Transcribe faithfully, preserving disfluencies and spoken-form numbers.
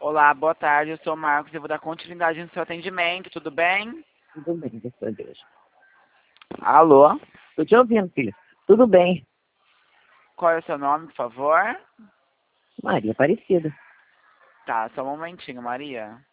Olá, boa tarde, eu sou o Marcos e vou dar continuidade no seu atendimento, tudo bem? Tudo bem, graças a Deus. Alô? Tô te ouvindo, filha. Tudo bem. Qual é o seu nome, por favor? Maria Aparecida. Tá, só um momentinho, Maria.